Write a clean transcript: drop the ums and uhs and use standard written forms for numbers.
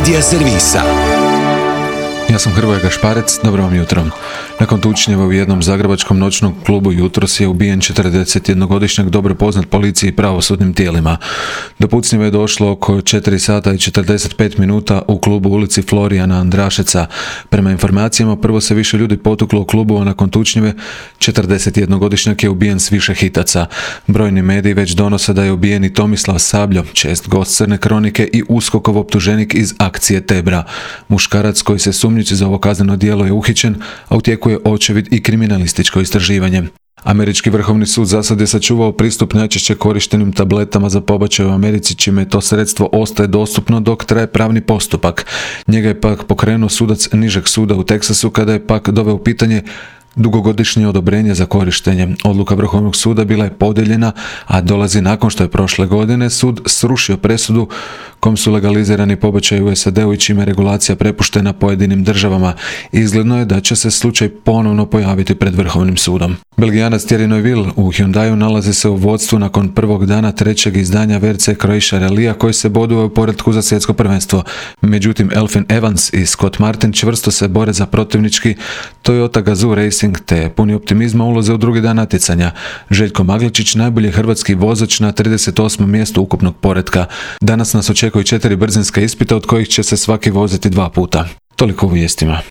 Medija servisa. Ja sam Hrvoje Gašparec, dobro vam jutro. Nakon tučnjeva u jednom zagrebačkom noćnom klubu jutros je ubijen 41-godišnjak dobro poznat policiji i pravosudnim tijelima. Do pucnjeva je došlo oko 4 sata i 45 minuta u klubu ulici Florijana Andrašeca. Prema informacijama, prvo se više ljudi potuklo u klubu, a nakon tučnjeve 41-godišnjak je ubijen s više hitaca. Brojni mediji već donose da je ubijen i Tomislav Sabljo, čest gost Crne kronike i USKOK-ov optuženik iz akcije Tebra. Muškarac koji se sumnjiči za ovo kazneno djelo je uhićen, a u tijeku je očevid i kriminalističko istraživanje. Američki vrhovni sud zasad je sačuvao pristup najčešće korištenim tabletama za pobačaj u Americi, čime to sredstvo ostaje dostupno dok traje pravni postupak. Njega je pak pokrenuo sudac nižeg suda u Teksasu kada je pak doveo u pitanje dugogodišnje odobrenje za korištenje. Odluka Vrhovnog suda bila je podijeljena, a dolazi nakon što je prošle godine sud srušio presudu kom su legalizirani pobačaji u SAD-u i čime je regulacija prepuštena pojedinim državama. Izgledno je da će se slučaj ponovno pojaviti pred Vrhovnim sudom. Belgijanac Thierry Neuville u Hyundaiu nalazi se u vodstvu nakon prvog dana trećeg izdanja WRC Croatia Rallyja koji se boduje u poretku za svjetsko prvenstvo. Međutim, Elfyn Evans i Scott Martin čvrsto se bore za protivnički Toyota Gazoo Racing, te puni optimizma ulaze u drugi dan natjecanja. Željko Magličić najbolji hrvatski vozač na 38. mjestu ukupnog poretka. Danas nas očekuju 4 brzinska ispita od kojih će se svaki voziti 2 puta. Toliko u vijestima.